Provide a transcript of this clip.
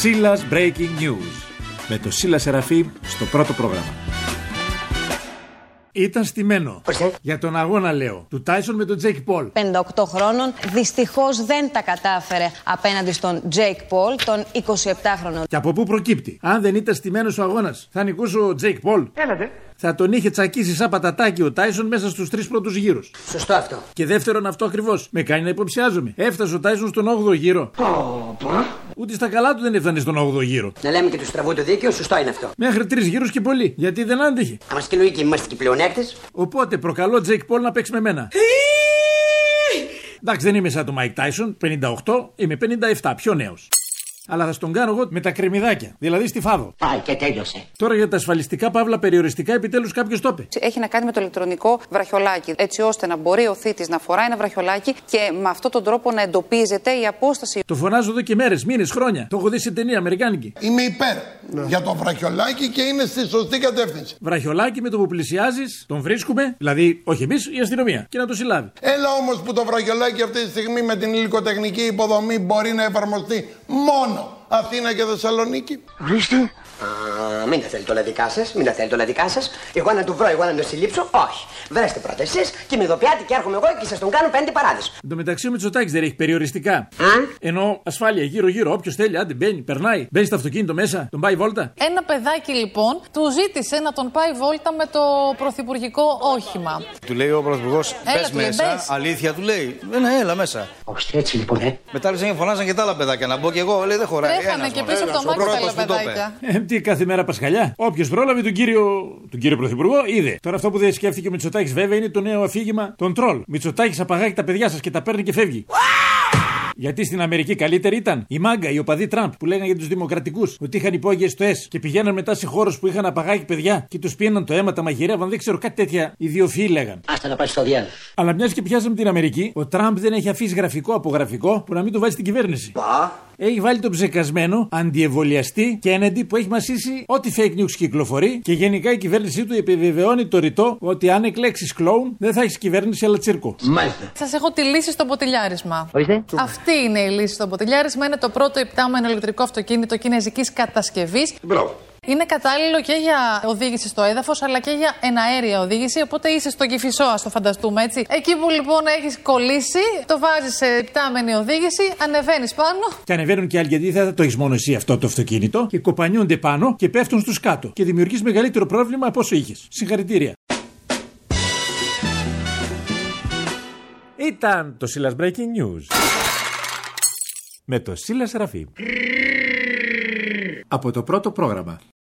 Σίλας Breaking News. Με το Σίλα Σεραφείμ στο πρώτο πρόγραμμα. Ήταν στημένο. Για τον αγώνα, λέω, του Τάισον με τον Τζέικ Πολ. 58 χρόνων, δυστυχώς δεν τα κατάφερε απέναντι στον Τζέικ Πολ, τον 27χρονο. Και από πού προκύπτει? Αν δεν ήταν στημένος ο αγώνας, θα νικούσε ο Τζέικ Πολ. Έλατε. Θα τον είχε τσακίσει σαν πατατάκι ο Τάισον μέσα στους 3 πρώτους γύρους. Σωστό αυτό. Και δεύτερον, αυτό ακριβώς με κάνει να υποψιάζομαι. Έφτασε ο Τάισον στον 8ο γύρο. Ούτε στα καλά του δεν έφτανε στον 8ο γύρο. Να λέμε και του στραβού το δίκαιο, σωστό είναι αυτό. Μέχρι 3 γύρους και πολύ. Γιατί δεν άντεχε. Αν είμαστε και λογικοί, είμαστε και πλεονέκτες. Οπότε προκαλώ Τζέικ Πολ να παίξει με μένα. Εντάξει, δεν είμαι σαν τον Μάικ Τάισον, 58, είμαι 57, πιο νέος. Αλλά θα στον κάνω εγώ με τα κρεμμυδάκια, δηλαδή στη Φάδο. Πάει και τέλειωσε. Τώρα για τα ασφαλιστικά παύλα περιοριστικά, επιτέλους κάποιος το είπε. Έχει να κάνει με το ηλεκτρονικό βραχιολάκι, έτσι ώστε να μπορεί ο θήτης να φοράει ένα βραχιολάκι και με αυτόν τον τρόπο να εντοπίζεται η απόσταση. Το φωνάζω εδώ και μέρες, μήνες, χρόνια. Το έχω δει σε ταινία αμερικάνικη. Είμαι υπέρ για το βραχιολάκι και είναι στη σωστή κατεύθυνση. Βραχιολάκι με το που πλησιάζεις, τον βρίσκουμε, δηλαδή όχι εμείς, η αστυνομία, και να το συλλάβει. Έλα όμως που το βραχιολάκι αυτή τη στιγμή με την υλικοτεχνική υποδομή μπορεί να εφαρμοστεί μόνο Αθήνα και Θεσσαλονίκη. Ορίστε. Μην τα θέλετε όλα δικά σας, μην τα θέλετε όλα δικά σας. Εγώ να του βρω, εγώ να το συλλήψω, όχι. Βρέστε πρώτα εσείς και με ειδοποιάτε και έρχομαι εγώ και σας τον κάνω 5 παράδεισο. Εν τω μεταξύ ο Μητσοτάκης δεν έχει περιοριστικά. Ενώ ασφάλεια γύρω-γύρω, όποιος θέλει, άντε μπαίνει, περνάει, μπαίνει στο αυτοκίνητο μέσα, τον πάει βόλτα. Ένα παιδάκι λοιπόν του ζήτησε να τον πάει βόλτα με το πρωθυπουργικό όχημα. Του λέει ο πρωθυπουργός, μπες μέσα, αλήθεια του λέει. Ναι, έλα μέσα. Όχι, έτσι λοιπόν, Μετά άρχισαν φωνάζαν και τα άλλα παιδάκια να μπω και εγώ, λέει δεν χωράει. Τρέχανε και πίσω από το μάτι τα άλλα παιδάκια. Τι κάθε μέρα Πασχαλιά. Όποιος πρόλαβε τον κύριο Πρωθυπουργό είδε. Τώρα αυτό που δεν σκέφτηκε ο Μητσοτάκης βέβαια είναι το νέο αφήγημα των τρολ. Μητσοτάκης απαγάγει τα παιδιά σας και τα παίρνει και φεύγει. Γιατί στην Αμερική καλύτερη ήταν η μάγκα, οι οπαδοί Τραμπ που λέγανε για τους δημοκρατικούς ότι είχαν υπόγειες στο ΕΣ και πηγαίναν μετά σε χώρους που είχαν απαγάγει παιδιά και τους πίναν το αίμα, τα μαγειρεύαν, δεν ξέρω, κάτι τέτοια ιδιοφυοί λέγαν. Άστα να πάει στο διάλογο. Αλλά μιας και πιάσαμε την Αμερική, ο Τραμπ δεν έχει αφήσει γραφικό από γραφικό που να μην το βάζει στην κυβέρνηση. Έχει βάλει τον ψεκασμένο αντιεμβολιαστή Κέννεντι που έχει μασίσει ό,τι fake news κυκλοφορεί και γενικά η κυβέρνησή του επιβεβαιώνει το ρητό ότι αν εκλέξεις κλόουν δεν θα έχεις κυβέρνηση αλλά τσίρκο. Μάλιστα. Σας έχω τη λύση στο ποτηλιάρισμα. Ορίστε. Αυτή είναι η λύση στο ποτηλιάρισμα. Είναι το πρώτο υπτάμενο ηλεκτρικό αυτοκίνητο κινέζικης κατασκευής. Μπράβο. Είναι κατάλληλο και για οδήγηση στο έδαφος αλλά και για εναέρια οδήγηση. Οπότε είσαι στο Κηφισό, ας το φανταστούμε έτσι. Εκεί που λοιπόν έχεις κολλήσει, το βάζεις σε υπτάμενη οδήγηση, ανεβαίνεις πάνω. Και ανεβαίνουν και άλλοι γιατί δεν θα το έχεις μόνο εσύ αυτό το αυτοκίνητο και κοπανιούνται πάνω και πέφτουν στους κάτω. Και δημιουργείς μεγαλύτερο πρόβλημα από όσο είχες. Συγχαρητήρια. Ήταν το Σίλας Breaking News. Με το Σίλα Σεραφείμ. Από το πρώτο πρόγραμμα.